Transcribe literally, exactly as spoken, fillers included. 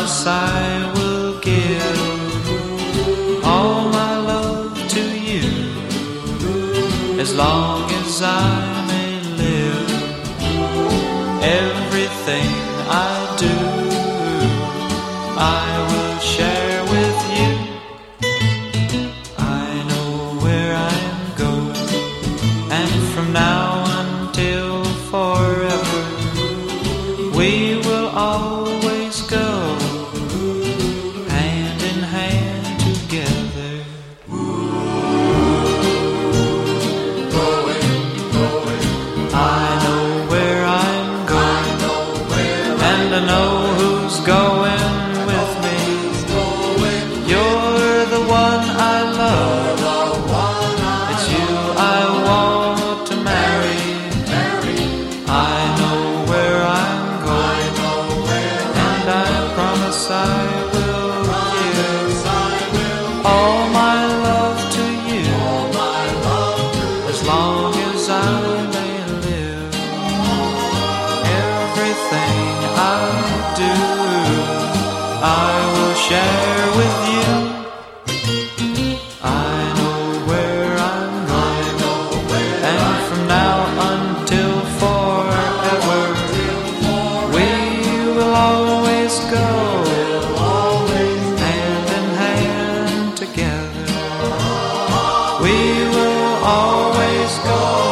promise I will give all my love to you as long as I may live. Everything I do, I will share with you. I know where I am going, and from now until forever, we will always go hand in hand together. Going, going, I know where I'm going, and I know who's going with me. You're the one I love, it's you I want to marry. I know where I'm going, and I promise I will give all my love to you as long as I may live. Everything I do, I will share with you. I know where I'm going, and from now until forever, we will always go hand in hand together. We will always go